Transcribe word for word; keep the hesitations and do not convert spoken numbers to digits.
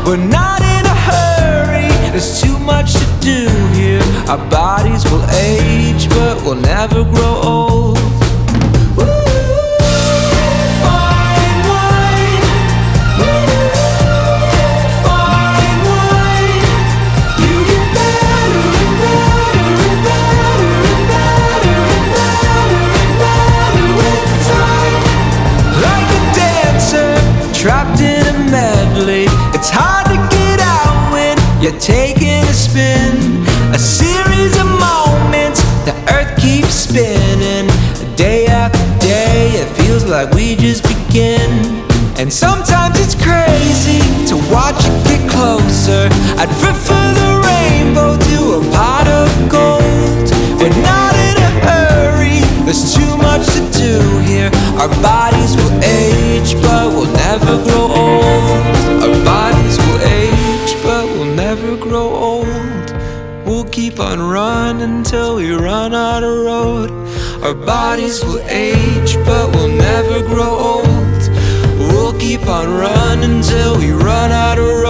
We're not in a hurry, there's too much to do here. Our bodies will age, but we'll never grow old. Trapped in a medley, it's hard to get out when you're taking a spin. A series of moments, the earth keeps spinning. Day after day, it feels like we just begin. And sometimes it's crazy to watch it get closer. I'd prefer the rainbow to a pot of gold. We're not in a hurry, there's too much to do here. Our bodies will age, but we'll never grow old. Our bodies will age, but we'll never grow old. We'll keep on running till we run out of road. Our bodies will age, but we'll never grow old. We'll keep on running till we run out of road.